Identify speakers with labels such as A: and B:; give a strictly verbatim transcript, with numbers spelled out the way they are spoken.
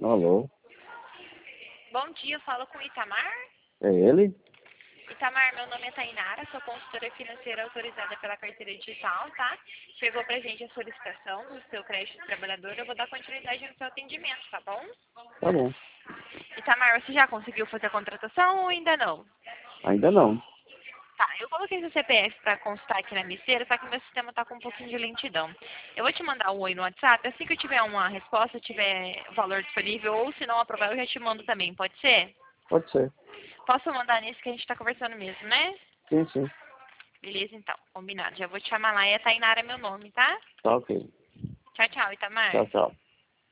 A: Alô?
B: Bom dia, eu falo com o Itamar.
A: É ele?
B: Itamar, meu nome é Tainara, sou consultora financeira autorizada pela carteira digital, tá? Chegou pra gente a solicitação do seu crédito trabalhador, eu vou dar continuidade no seu atendimento, tá bom?
A: Tá bom.
B: Itamar, você já conseguiu fazer a contratação ou ainda não?
A: Ainda não.
B: Tá, eu coloquei seu C P F pra constar aqui na misteira, só que meu sistema tá com um pouquinho de lentidão. Eu vou te mandar um oi no WhatsApp, assim que eu tiver uma resposta, tiver o valor disponível, ou se não aprovar, eu já te mando também, pode ser?
A: Pode ser.
B: Posso mandar nesse que a gente tá conversando mesmo, né?
A: Sim, sim.
B: Beleza, então. Combinado. Já vou te chamar lá. E a Tainara é meu nome, tá?
A: Tá ok.
B: Tchau, tchau, Itamar.
A: Tchau, tchau.